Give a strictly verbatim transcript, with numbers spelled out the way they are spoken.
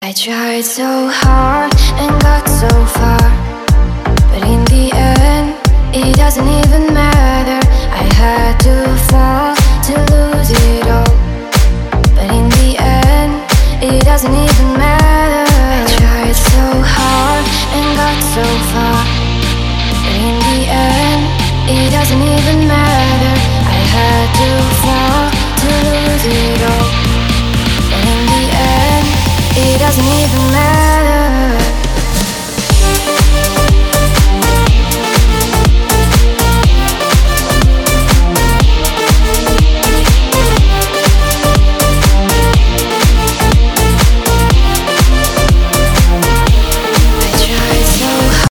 I tried so hard and got so far, but in the end, it doesn't even matter. I had to fall